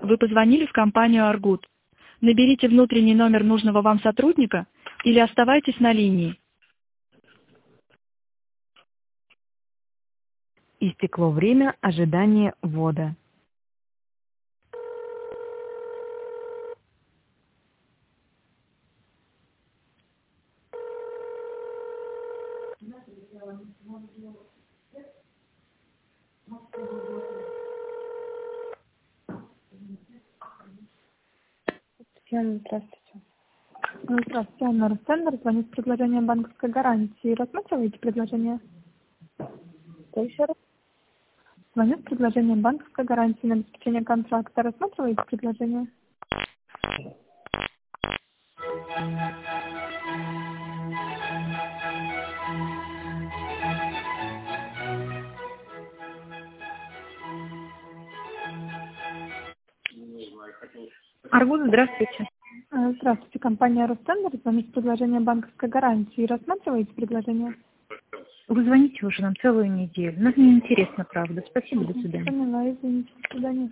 Вы позвонили в компанию «Аргут». Наберите внутренний номер нужного вам сотрудника или оставайтесь на линии. Истекло время ожидания ввода. Здравствуйте. Здравствуйте, Анна Ростендер. Звоню с предложением банковской гарантии. Рассматриваете предложение? Что еще раз? Звоню с предложением банковской гарантии на обеспечение контракта. Рассматриваете предложение? Аргут, здравствуйте. Здравствуйте, компания Ростендер. Звоню с предложением банковской гарантии. Рассматриваете предложение? Вы звоните уже нам целую неделю. Нам не интересно, правда. Спасибо, до свидания. Поняла, извините. До свидания.